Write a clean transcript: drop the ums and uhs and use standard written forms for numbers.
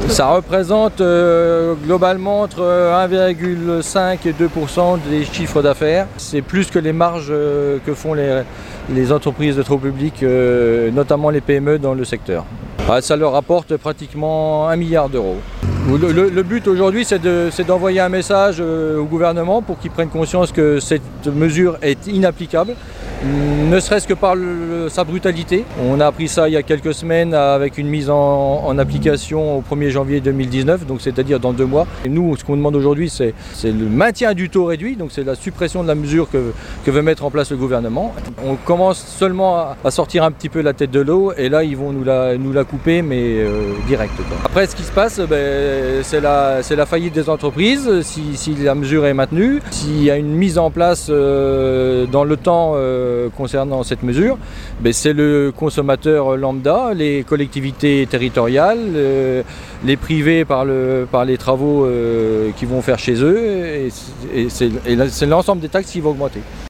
Ça représente globalement entre 1,5 et 2% des chiffres d'affaires. C'est plus que les marges que font les entreprises de travaux publics, notamment les PME dans le secteur. Ça leur rapporte pratiquement 1 milliard d'euros. Le but aujourd'hui, c'est d'envoyer un message au gouvernement pour qu'ils prennent conscience que cette mesure est inapplicable, ne serait-ce que par sa brutalité. On a appris ça il y a quelques semaines avec une mise en application au 1er janvier 2019, donc c'est-à-dire dans 2 mois. Et nous, ce qu'on demande aujourd'hui, c'est le maintien du taux réduit, donc c'est la suppression de la mesure que veut mettre en place le gouvernement. On commence seulement à sortir un petit peu la tête de l'eau, et là, ils vont nous la couper, mais direct, quoi. Après, ce qui se passe, c'est la faillite des entreprises, si la mesure est maintenue. S'il y a une mise en place dans le temps concernant cette mesure, c'est le consommateur lambda, les collectivités territoriales, les privés par les travaux qu'ils vont faire chez eux, et c'est l'ensemble des taxes qui vont augmenter.